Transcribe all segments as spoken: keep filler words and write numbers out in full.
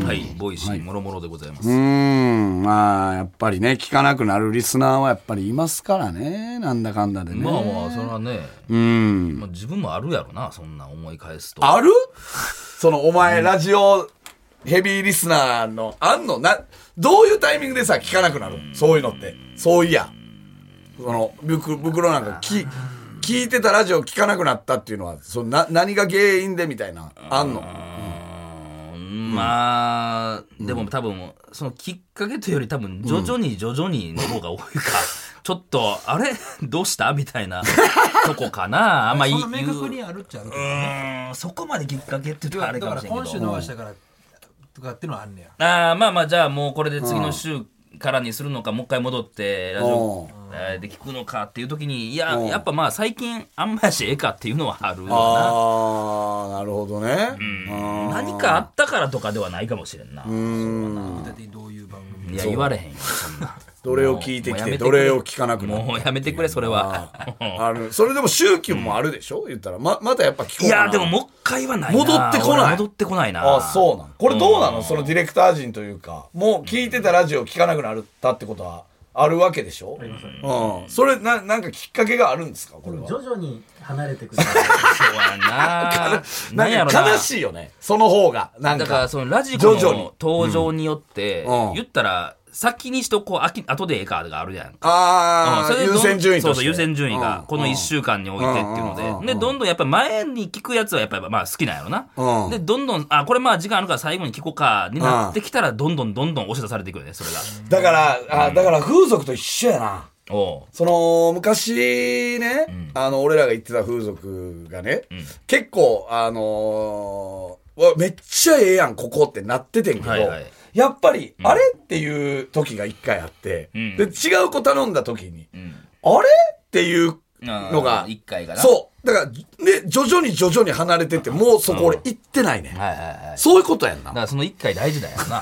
はい、ボイシーもろもろでございます。 うーん、まあやっぱりね聞かなくなるリスナーはやっぱりいますからね、なんだかんだでね。 まあまあそれはね、 うん、 まあ、自分もあるやろな、そんな思い返すと。 ある？そのお前、うん、ラジオヘビーリスナーのあんのな、どういうタイミングでさ聞かなくなる？うん、そういうのって。そういや、その袋なんかき聞いてたラジオ聞かなくなったっていうのは、そのな何が原因でみたいなあんの？ うん、まあ、うん、でも多分そのきっかけというより多分徐々に徐々にの方が多いか、うん、ちょっとあれどうしたみたいなとこかな。あんまそんな明確にあるっちゃあるけどね。 うん、そこまできっかけって言うとあれかもしれんけど、 だから今週逃したからとかっていうのはあんねや。 ああ、まあまあ、じゃあもうこれで次の週からにするのか、もう一回戻ってラジオで聞くのかっていう時に、いややっぱまあ最近あんまやしええかっていうのはあるよな。 ああ、なるほどね、 うん、何かあったからとかではないかもしれんな。 うん、だってどういう番組？ いや言われへんよそんな。 どれを聞いてきてどれを聞かなくなる。 もうやめてくれそれは。 ある。それでも周期もあるでしょ、うん、言ったら ま, またやっぱ聞こうかな。 いやでももう一回はないな。 戻ってこない。 戻ってこないな。 あ、そうなの。これどうなの、うん、そのディレクター陣というか、もう聞いてたラジオ聞かなくなったってことはあるわけでしょ、うん、それ な, なんかきっかけがあるんですか？これは徐々に離れてくる。そうやな。 なんやろな、悲しいよねその方が。なんかだからそのラジコの登場によって、うん、言ったら先にしとこう、あき後でええかがあるやん。 ああ、うん、優先順位として。 そうそう、優先順位が、このいっしゅうかんにおいてっていうので、うん、で、どんどんやっぱり前に聞くやつはやっぱりまあ好きなんやろな。うん、で、どんどん、あ、これまあ時間あるから最後に聞こうか、になってきたら、どんどんどんどん押し出されていくよね、それが。 だから、あ、だから風俗と一緒やな。 おその、昔ね、うん、あの、俺らが言ってた風俗がね、うん、結構、あのー、めっちゃええやん、ここってなっててんけど、はいはい、やっぱり、うん、あれっていう時が一回あって、うん、で、違う子頼んだ時に、うん、あれっていうのが、 一回がな。 そう。だから、で、徐々に徐々に離れてって、もうそこ俺行ってないね。はいはいはい。そういうことやんな。 だからその一回大事だよな。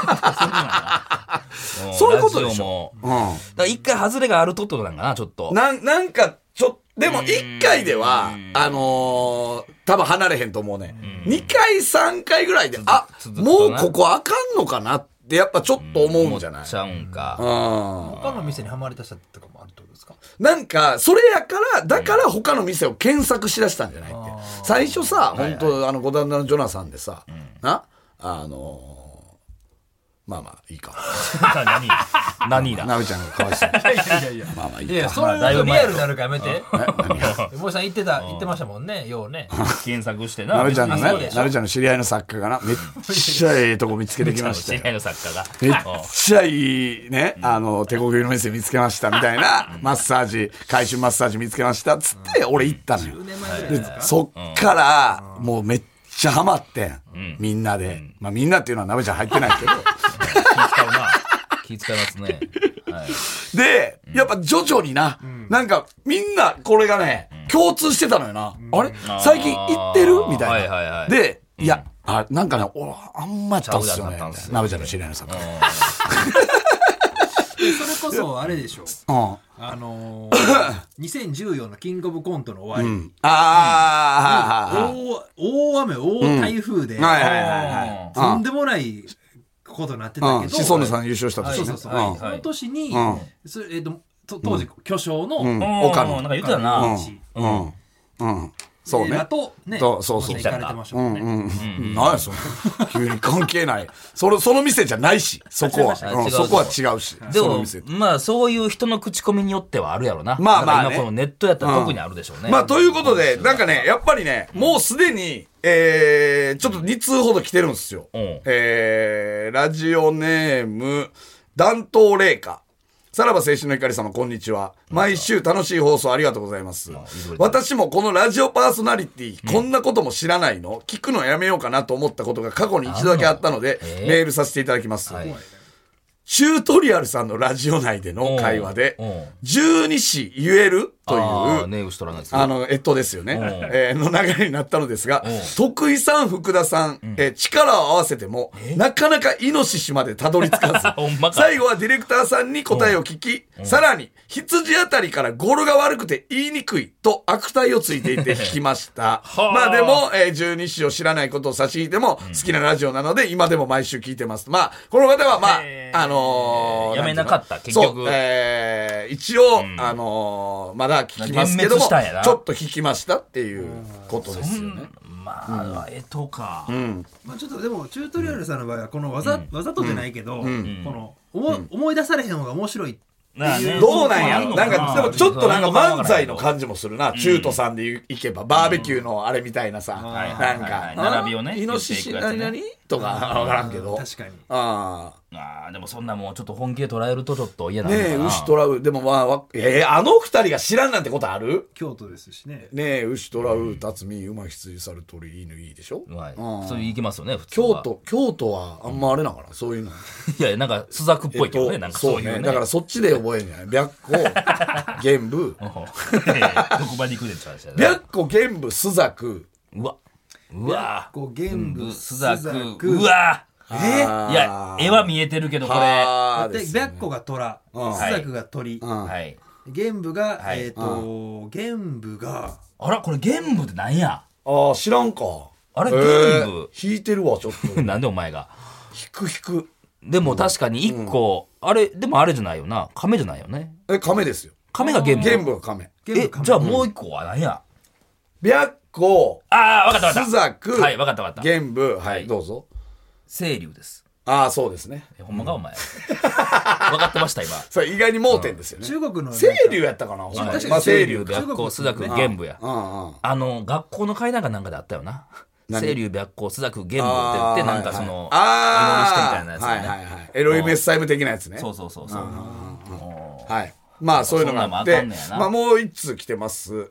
そういうことでしょ。 うん。だから一回外れがあるとってことなんかな、ちょっと。 なん、なんか、ちょっと、でも一回では、あのー、多分離れへんと思うね。二回、三回ぐらいで、あ、もうここあかんのかなってやっぱちょっと思うんじゃない？ 思っちゃうんか。 うん。他の店にはまりだしたとかもあるってことですか？ なんか、それやから、だから他の店を検索しだしたんじゃないって。最初さ、本当あの、五段のジョナサンでさ、な、あのー、まあまあいいか。 何何だ。 なべちゃんがかわいそう。 いやいやいや。 まあまあいいか。 いや、それリアルになるからやめて。森さん言ってた、言ってましたもんね、ようね。 検索してな。 なべちゃんのね、なべちゃんの知り合いの作家がな、めっちゃええとこ見つけてきましたよ。 知り合いの作家が。 めっちゃいいね、あの、手こぎの店見つけましたみたいな、マッサージ、回春マッサージ見つけましたっつって、俺行ったのよ。で、そっから、もうめっちゃハマってん。みんなで。まあみんなっていうのはなべちゃん入ってないけど。 気使うな。気使いますね。 はい、で、やっぱ徐々にな、うん、なんかみんなこれがね、うん、共通してたのよな。うん、あれ最近行ってるみたいな。はいはいはい、で、いや、うん、あ、なんかね、俺あんまやったんすよね。なべちゃんの知り合いの作家。 それこそあれでしょ。うん、あのー、にせんじゅうよんのキングオブコントの終わり。うん、ああ、うん、大、大雨、大台風で、うん、はいはいはい、とんでもないことになってたけど、 シソンヌさん優勝した年ね。 そうそうそう。その年に、それえっと当時巨匠の岡野なんか言ってたな。 うんうん。そうね。 とね、 そうそうそう。うんうん。何やそれ。急に関係ない。そのその店じゃないし、そこはそこは違うし。 でもまあそういう人の口コミによってはあるやろな。まあまあ今このネットやったら特にあるでしょうね。 まあということでなんかねやっぱりねもうすでにえちょっとに通ほど来てるんですよ。えラジオネーム弾頭霊下。さらば青春の光様こんにちは。毎週楽しい放送ありがとうございます。私もこのラジオパーソナリティ、こんなことも知らないの聞くのやめようかなと思ったことが過去に一度だけあったのでメールさせていただきます。チュートリアルさんのラジオ内での会話で十二支言えるという、 あ, ね、牛取らないですあの、えっとですよね。えー、の流れになったのですが、徳井さん、福田さん、うん、えー、力を合わせても、なかなかイノシシまでたどり着かず、最後はディレクターさんに答えを聞き、さらに、羊あたりから語呂が悪くて言いにくいと悪態をついていて聞きました。まあでも、えー、十二支を知らないことを差し引いても、好きなラジオなので、今でも毎週聞いてます。まあ、この方は、まあ、あのー、 やめなかった、結局。 そう、えー、一応、うん、あのー、まだ聞きますけども、ちょっと聞きましたっていうことですよね。 まあ、えとか。 うん。まあちょっとでも、チュートリアルさんの場合は、このわざ、うん、わざとじゃないけど、うん、この、思、うん、思い出されへん方が面白い。 ね、どうなんやろなんか、でもちょっとなんか漫才の感じもするな。中途さんでいけば、バーベキューのあれみたいなさ、なんか、 並びをね、 イノシシ、何々とかわからんけど。 確かに。 ああ。 ああ、でもそんなもうちょっと本気で捉えるとちょっと嫌なんだな。 ねえ、牛トラウ、でもまあ、えー、あの二人が知らんなんてことある？ 京都ですしね。 ねえ、牛トラウ、辰巳、馬、羊、猿、鳥、犬、いいでしょ？ はい。そういう行きますよね、普通は。京都、京都はあんまあれなのかな、そういうの。 いや、なんか、朱雀っぽいけどね、なんかそういうね。 だからそっちで覚えんじゃない？白虎、玄武。 どこまで行くねんって話だね。 白虎、玄武、朱雀。 うわ。うわ。 白虎、玄武、 朱雀。うわ。えー、いや、絵は見えてるけど、これ。 で、白虎が虎、朱雀が鳥、玄武が、えっと、玄武が、 あら、これ玄武って何や？ ああ、知らんか。 あれ、玄武引いてるわ、ちょっと。 なんでお前が。 引く引く。 でも確かに一個、あれ、でもあれじゃないよな。亀じゃないよね。 え、亀ですよ。 亀が玄武。 玄武が亀。 え、じゃあもう一個は何や？ 白虎。 ああ、わかったわかった。 朱雀。 はい、わかったわかった。 玄武。はい、どうぞ。 清流です。 ああ、そうですね。 え、ほんまかお前。分かってました、今。 それ意外に盲点ですよね。 中国の。 清流やったかな、ほんまに。 まあ、清流、白虎、朱雀、玄武や。あの、学校の階段かなんかであったよな。清流、白虎、朱雀、玄武って言って、なんかその、 ああ、 祈りしてみたいなやつね。 はいはいはい。エロイメスタイム的なやつね。 そうそうそうそう。 はい。まあそういうのがあって、まあもう一通来てます。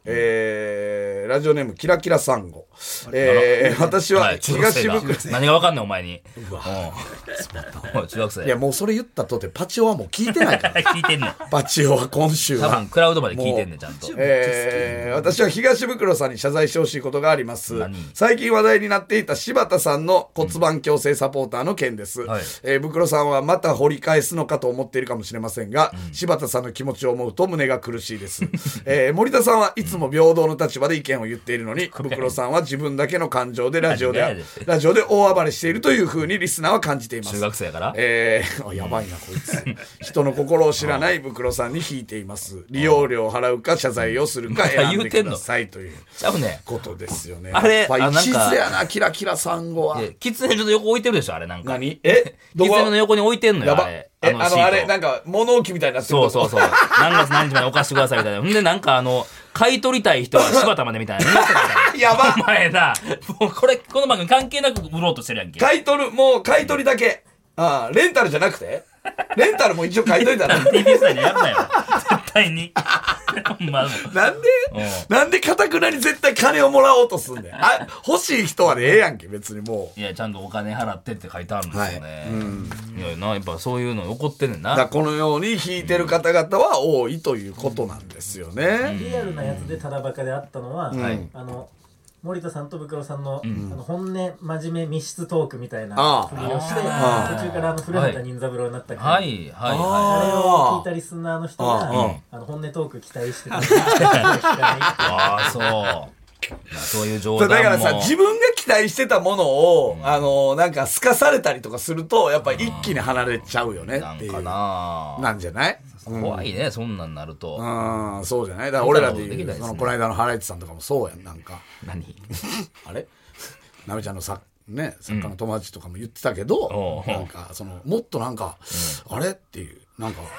えー、ラジオネームキラキラサンゴ。えー、私は東袋。 何がわかんねんお前に。うわ。中学生。 いやもうそれ言ったとてパチオはもう聞いてないから。 聞いてんねん。 パチオは今週は。 多分クラウドまで聞いてんねんちゃんと。 えー、私は東袋さんに謝罪してほしいことがあります。最近話題になっていた柴田さんの骨盤矯正サポーターの件です。えー、袋さんはまた掘り返すのかと思っているかもしれませんが、柴田さんの気持ちを思うと胸が苦しいです、えー、森田さんはいつも平等の立場で意見を言っているのに、袋さんは自分だけの感情でラジオでラジオで大暴れしているという風にリスナーは感じています。 中学生やから、 えー、やばいなこいつ人の心を知らない袋さんに引いています。利用料を払うか謝罪をするか選んでくださいということですよね。 あれ、 あ、一途やなキラキラさんごは。 キツネちょっと横置いてるでしょあれ。なんか何えキツネの横に置いてんのよ。あれえ、あの、あれ、なんか、物置みたいになってる。 そうそうそう。何月何日までお貸してくださいみたいな。んで、なんかあの、買い取りたい人は柴田までみたいな。 やばお前な、もうこれ、この番組関係なく売ろうとしてるやんけ。 買い取る、もう買い取りだけ。ああ、レンタルじゃなくてレンタルも一応買い取りたら。 ティービーエス 内でやるなよ。絶対に。 まあ、なんでなんで堅くなに絶対金をもらおうとすんねん。あ、欲しい人はでええやんけ、別にもう。いや、ちゃんとお金払ってって書いてあるんですよね。はい、うん。いや、な、やっぱそういうの起こってんねんな。 だこのように引いてる方々は多いということなんですよね。うん、 リアルなやつでただバカであったのは、うん、あの、森田さんとブクロさんの、うん、あの本音真面目密室トークみたいなふりをして途中からあの古畑任三郎になったけど、はいはいはい、あれを聞いたリスナーの人があの本音トーク期待してたああそうそういう冗談もだからさ自分が期待してたものを、うん、あのなんかすかされたりとかするとやっぱり一気に離れちゃうよねっていうなんかななんじゃない怖いね、うん、そんなんなるとうんそうじゃないだから俺らで言う、ね、そのこの間のハライチさんとかもそうやんなんか何あれなべちゃんのさね作家の友達とかも言ってたけど、うん、なんかそのもっとなんか、うん、あれっていうなんか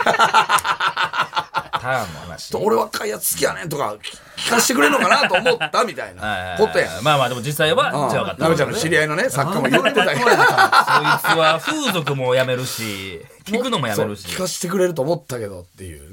ターンの話、ね、 俺若いやつ好きやねんとか聞かせてくれるのかなと思ったみたいなことやまあまあでも実際はじゃあ分かったなべちゃんの知り合いのね作家も言ってたけどそいつは風俗もやめるし聞くのもやめるし聞かせてくれると思ったけどっていうね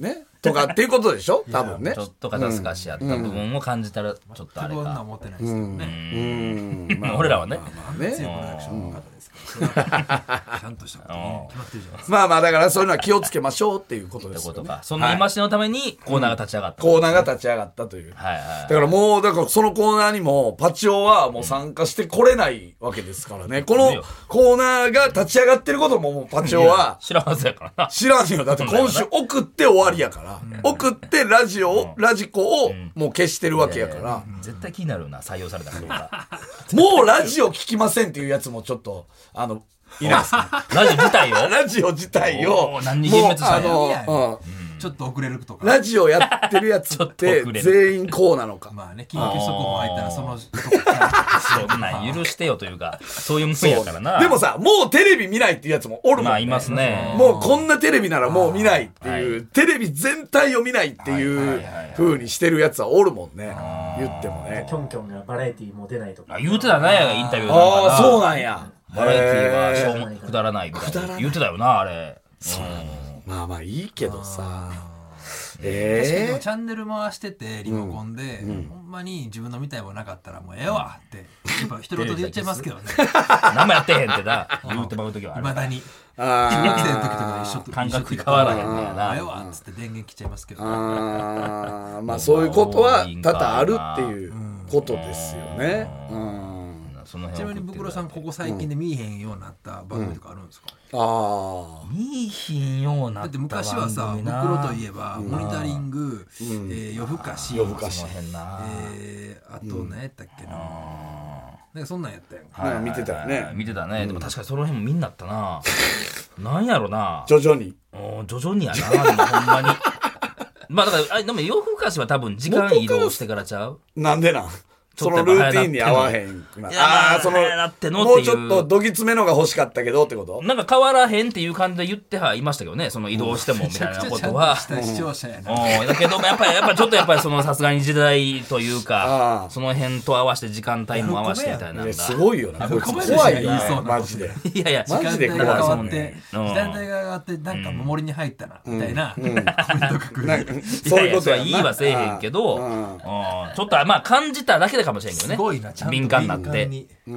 とかっていうことでしょ多分ね。 ちょっと肩透かしやった部分を感じたら、ちょっとあれか。 そんな思ってないですけどね。 うん。俺らはね。 まあね。 全部のアクションの方ですからちゃんとしたことに決まってるじゃないですか。 まあまあだからそういうのは気をつけましょうっていうことですよね。 その戒めのためにコーナーが立ち上がった。 コーナーが立ち上がったという。 はいはい。 だからもう、だからそのコーナーにもパチオはもう参加してこれないわけですからね。このコーナーが立ち上がってることももうパチオは知らんはずやからな。 知らんよ。だって今週送って終わりやから。送ってラジオ、ラジコをもう消してるわけやから。 絶対気になるな、採用されたかどうか。 もうラジオ聞きませんっていうやつもちょっと、あの、いないですか。 ラジオ自体をラジオ自体を。 何人幻滅したんや。 もうあの、 ちょっと遅れるとか。 ラジオやってるやつって全員こうなのか。 まあね、緊急速報入ったらその、 そんなん許してよというか、そういうもんやからな。 でもさ、もうテレビ見ないっていうやつもおるもんね。 まあいますね。 もうこんなテレビならもう見ないっていう、テレビ全体を見ないっていう風にしてるやつはおるもんね。言ってもね。 キョンキョンがバラエティーも出ないとか。 言うてたね、インタビューああ、そうなんや。 バラエティーはしょうもくだらないみたいな。言うてたよな、あれ。 まあまあいいけどさ。 ええチャンネル回しててリモコンで、ほんまに自分の見たいものなかったらもうええわってやっぱ一言で言っちゃいますけどね。 何もやってへんってな言うてまう時はある。 いまだに中学生の時とか一緒と感覚変わらへんねやな。 ええわっつって電源切っちゃいますけど。 ああまあそういうことは多々あるっていうことですよね。 ちなみにブクロさんここ最近で見えへんようになった番組とかあるんですか。 ああ見えへんようなだって昔はさブクロといえばモニタリング夜更かし夜更かしあと何やったっけななんかそんなんやったやん。見てたよね。 見てたね。でも確かにその辺も見んなったな。なんやろな。 徐々に。 徐々にやな。でもほんまに。まあだからでも夜更かしは多分時間移動してからちゃう。 なんでなん。そのルーティンに合わへん。 ああ、その、 もうちょっとどぎつめのが欲しかったけどってことなんか変わらへんっていう感じで言ってはいましたけどね、その移動してもみたいなことは。 視聴者やな。 だけど、やっぱり、やっぱちょっとやっぱりそのさすがに時代というか、その辺と合わせて時間帯も合わせてみたいな。 すごいよな。こいつ怖いな、マジで。 いやいや、 マジで怖い。時間帯が変わって、時間帯が変わって、なんか守りに入ったな、みたいな。コメント書く。 そういうことはいいはせえへんけど、ちょっとまあ感じただけでかもしれんけどね。 すごいな。 敏感になって。 うん。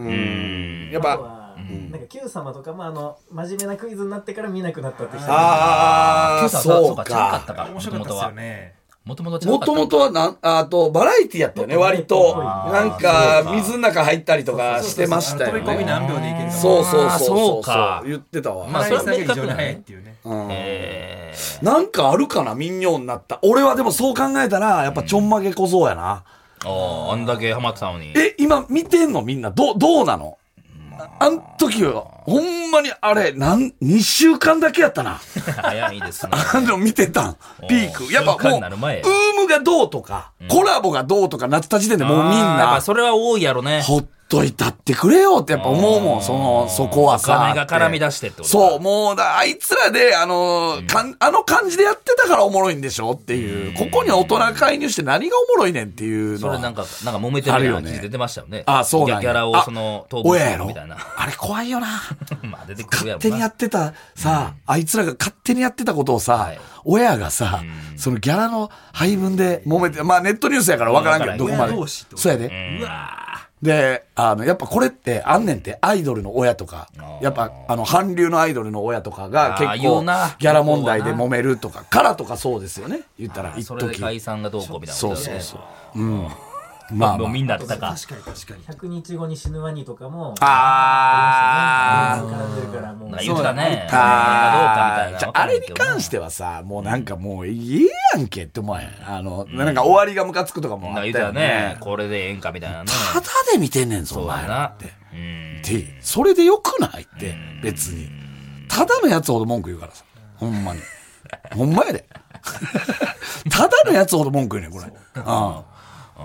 やっぱ、 なんか Q 様とかもあの真面目なクイズになってから見なくなったって人。 ああ、そうか。 面白かったですよね。 もともともともとはなんあとバラエティやったよね割となんか水の中入ったりとかしてましたよね。 飛び込み何秒でいけるか。 そうそうそうそう言ってたわ。 まあそれは非常に早いっていうね。 なんかあるかな民謡になった。俺はでもそう考えたらやっぱちょんまげ小僧やな。 ああ、あんだけハマってたのに。 え、今見てんのみんな。ど、どうなのあん時は、ほんまにあれ、なん、にしゅうかんだけやったな。 早いですね。 あの見てたん。ピーク。やっぱもう、ウームがどうとか、コラボがどうとかなった時点でもうみんな。やっぱそれは多いやろね。 ほっといたってくれよってやっぱ思うもん、その、そこはさ。 お金が絡み出してってことそう、もうだ、あいつらで、あの、かん、あの感じでやってたからおもろいんでしょっていう、ここに大人介入して何がおもろいねんっていうのは。 それなんか、なんか揉めてるような記事出てましたよね。 あ、そうなんや。ギャラをその、 投稿するみたいな。あれ怖いよな。 まあ出てくるやろな。 勝手にやってた、さ、あいつらが勝手にやってたことをさ、親がさ、そのギャラの配分で揉めて、まあネットニュースやから分からんけど、どこまで。そうやで。うわで、あの、やっぱこれって、あんねんってアイドルの親とか、やっぱ、あの、韓流のアイドルの親とかが結構、ギャラ問題で揉めるとか、からとかそうですよね。言ったら、一時。 それで解散がどうこうみたいな。 そうそうそう。うん。 まあ、もうみんなだったか。 確かに確かに。 ひゃくにちごに死ぬワニとかも。 ああ。絡んでるからもう。 言ってたね。 ああ。じゃあ、あれに関してはさ、もうなんかもう、いいやんけって思わへん。あの、なんか終わりがムカつくとかもあったよね。 これでええんかみたいなね。 ただで見てんねんぞ、お前らって。で、それでよくないって、別に。ただのやつほど文句言うからさ。ほんまに。ほんまやで。ただのやつほど文句言うねん、これ。ああ。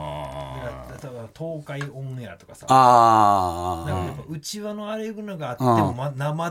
東海オンエアとかさ。 ああ。 なんかやっぱ内輪のあれいうのがあってもま、まだ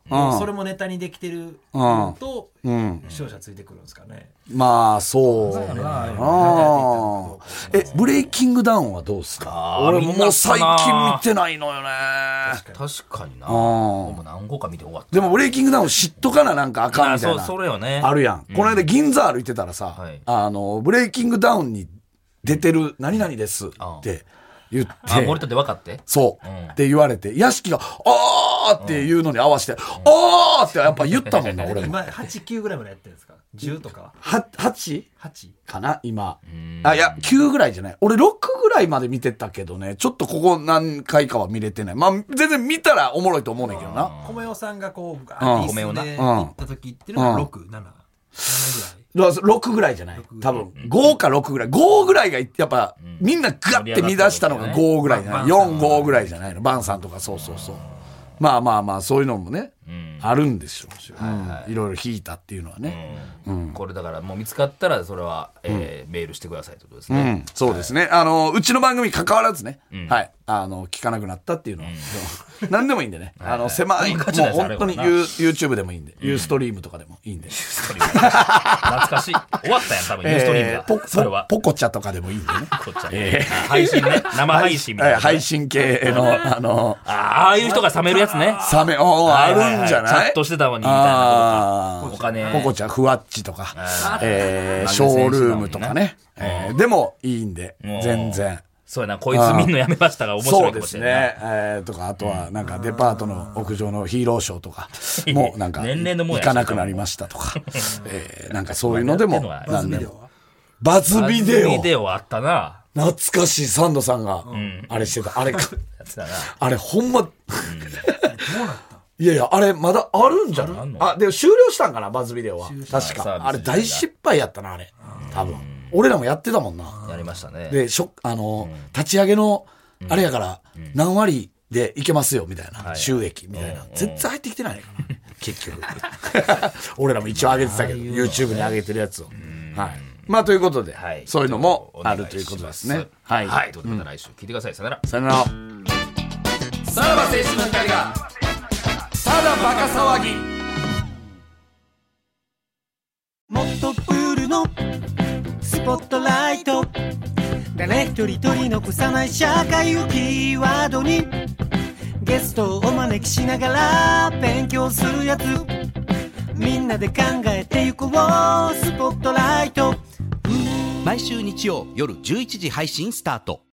それもネタにできてるのと、うん、視聴者ついてくるんですかね。 まあそうね。あえブレイキングダウンはどうですか？俺ももう最近見てないのよね。 確かにな。もう何個か見て終わった。 でもブレイキングダウン知っとかななんかあかんみたいな。 そうそれよね。 あるやん。この間銀座歩いてたらさ、あのブレイキングダウンに出てる何々ですって言って、 あ森田で分かって、 そう、うん、って言われて、屋敷があーっていうのに合わせて、うん、あーってやっぱ言ったもんな俺も。 今はち、きゅうぐらいまでやってるんですか？じゅうとかは はち? はちかな今。あいやきゅうぐらいじゃない。俺ろくぐらいまで見てたけどね、ちょっとここ何回かは見れてない。まあ全然見たらおもろいと思うねんけどな。 米尾さんがこうガーッで行った時っていうのがろく、なな、ななぐらい。ろくぐらいじゃない多分。ごかろくぐらい。ごぐらいがやっぱ、うん、みんなガッて見出したのがごぐらいじゃない。よん、ごぐらいじゃないの。バンさんとかそうそうそう。まあまあまあそういうのもね、うん、あるんでしょう、うんはい、いろいろ引いたっていうのはね、 うんうん、これだからもう見つかったらそれは、えーうん、メールしてくださいってことですね、 うん、そうですね、はい、あのうちの番組関わらずね、うん、はいあの聞かなくなったっていうのは、うん、何でもいいんでねあの狭いもう本当に YouTube でもいいんで、うん、ユーストリームとかでもいいんで懐かしい終わったやん多分、えー、ユーストリームがポそれはポコチャとかでもいいんでねポコチャ、 えー、配信ね生配信みたいな、ね、 配信系のあのあああいう人が冷めるやつね冷めおあるんじゃない、はいはいはい、 チャットしてたのにみたいなことかお金ポコチャふわっちとか、えー、ショールームとかね、えー、でもいいんで全然そうやなこいつ見んのやめましたが面白いかもしれないそうですね、えー、とかあとはなんかデパートの屋上のヒーローショーとかもうなんか行かなくなりましたとか、えー、なんかそういうのでも何でもバズビデオバズビデオあったな懐かしいサンドさんがあれしてた、うん、あれかあれほんま、うん、どうなったいやいやあれまだあるんじゃないあでも終了したんかなバズビデオは確かあれ大失敗やったなあれ多分俺らもやってたもんなやりましたねでしょあの、うん、立ち上げのあれやから何割でいけますよみたいな、うん、収益みたいな、はい、絶対入ってきてないかな結局俺らも一応上げてたけど YouTube に上げてるやつを、うん、はいまあということで、はい、そういうのもあるということですね。 はい。はい。ということでまた来週聞いてください。さよなら。 さよなら。さらば青春の光がただバカ騒ぎ。 もっとプールのスポットライト。誰一人取り残さない社会をキーワードにゲストをお招きしながら勉強するやつ。みんなで考えてゆこうスポットライト。 毎週日曜夜じゅういちじ配信スタート。